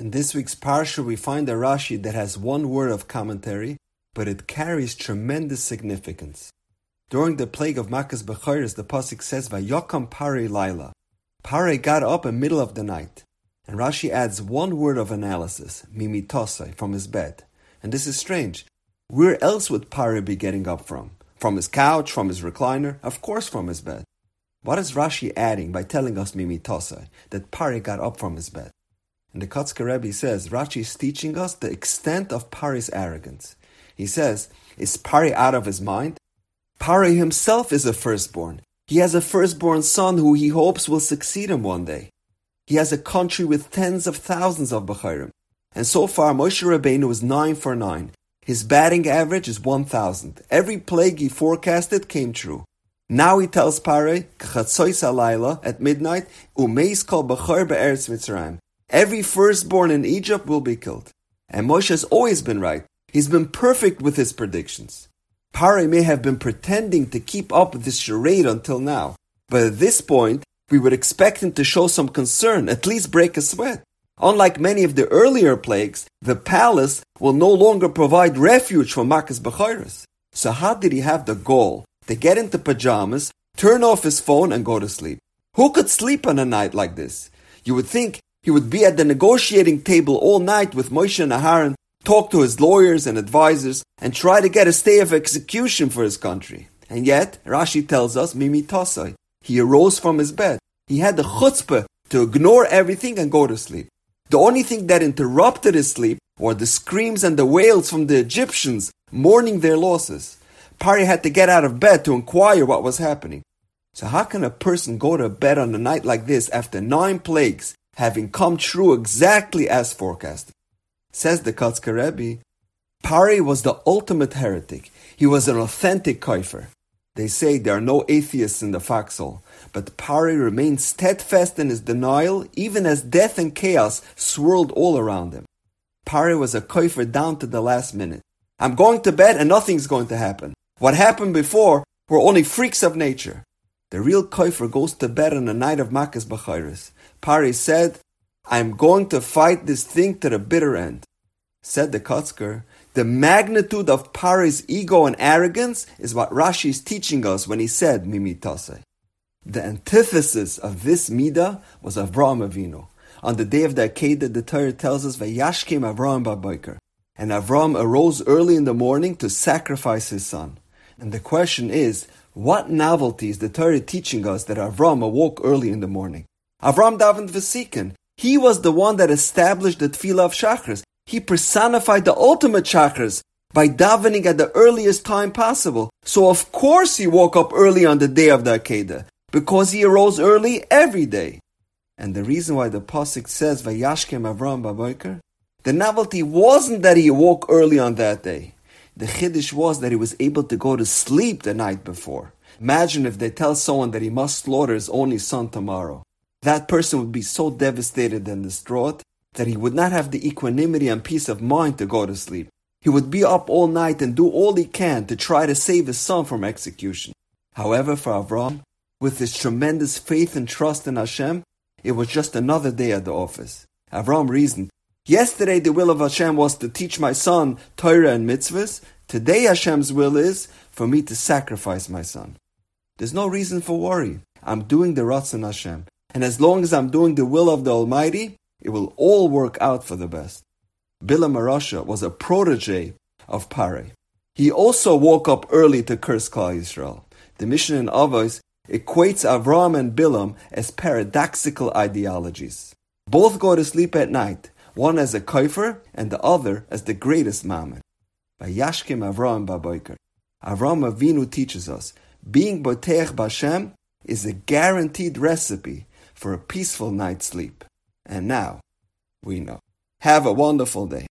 In this week's Parsha, we find a Rashi that has one word of commentary, but it carries tremendous significance. During the plague of Makas Bechoros, the pasuk says, "Vayokam Parei Laila." Parei got up in the middle of the night. And Rashi adds one word of analysis, mimitosai, from his bed. And this is strange. Where else would Parei be getting up from? From his couch, from his recliner? Of course from his bed. What is Rashi adding by telling us mimitosai, that Parei got up from his bed? And the Kotzker Rebbe says, Rashi is teaching us the extent of Parei's arrogance. He says, is Parei out of his mind? Parei himself is a firstborn. He has a firstborn son who he hopes will succeed him one day. He has a country with tens of thousands of Bechorim. And so far, Moshe Rabbeinu is 9 for 9. His batting average is 1,000. Every plague he forecasted came true. Now he tells Parei, K'chatzois halayla, at midnight, Umeis kol Bechor be'eretz Mitzrayim. Every firstborn in Egypt will be killed. And Moshe has always been right. He's been perfect with his predictions. Parei may have been pretending to keep up with this charade until now. But at this point, we would expect him to show some concern, at least break a sweat. Unlike many of the earlier plagues, the palace will no longer provide refuge for Makas Bechoros. So how did he have the gall to get into pajamas, turn off his phone and go to sleep? Who could sleep on a night like this? You would think he would be at the negotiating table all night with Moshe and Aharon, talk to his lawyers and advisors, and try to get a stay of execution for his country. And yet, Rashi tells us, mimitosai, he arose from his bed. He had the chutzpah to ignore everything and go to sleep. The only thing that interrupted his sleep were the screams and the wails from the Egyptians mourning their losses. Parei had to get out of bed to inquire what was happening. So how can a person go to bed on a night like this after 9 plagues having come true exactly as forecasted? Says the Kotzker Rebbe, Parei was the ultimate heretic. He was an authentic kafir. They say there are no atheists in the foxhole, but Parei remained steadfast in his denial even as death and chaos swirled all around him. Parei was a kafir down to the last minute. I'm going to bed and nothing's going to happen. What happened before were only freaks of nature. The real kafir goes to bed on the night of Makas Bechoros. Parei said, I'm going to fight this thing to the bitter end. Said the Kotzker, the magnitude of Parei's ego and arrogance is what Rashi is teaching us when he said mimitosai. The antithesis of this midah was Avraham Avinu. On the day of the Akedah, the Torah tells us, Vayashkem Avraham b'boker. And Avraham arose early in the morning to sacrifice his son. And the question is, what novelty is the Torah teaching us that Avraham awoke early in the morning? Avraham davened v'siken. He was the one that established the Tefillah of Shachris. He personified the ultimate Shachris by davening at the earliest time possible. So of course he woke up early on the day of the Akedah, because he arose early every day. And the reason why the pasuk says Vayashkem Avraham b'boker, the novelty wasn't that he awoke early on that day. The chiddush was that he was able to go to sleep the night before. Imagine if they tell someone that he must slaughter his only son tomorrow. That person would be so devastated and distraught that he would not have the equanimity and peace of mind to go to sleep. He would be up all night and do all he can to try to save his son from execution. However, for Avraham, with his tremendous faith and trust in Hashem, it was just another day at the office. Avraham reasoned, yesterday the will of Hashem was to teach my son Torah and mitzvahs. Today Hashem's will is for me to sacrifice my son. There's no reason for worry. I'm doing the Ratzon Hashem. And as long as I'm doing the will of the Almighty, it will all work out for the best. Bilam HaRasha was a protege of Parei. He also woke up early to curse Klal Yisrael. The Mishnah in Avos equates Avraham and Bilam as paradoxical ideologies. Both go to sleep at night, one as a kafir and the other as the greatest mammon. Vayashkem Avraham b'boker. Avraham Avinu teaches us, being boteach b'Hashem is a guaranteed recipe for a peaceful night's sleep. And now, we know. Have a wonderful day.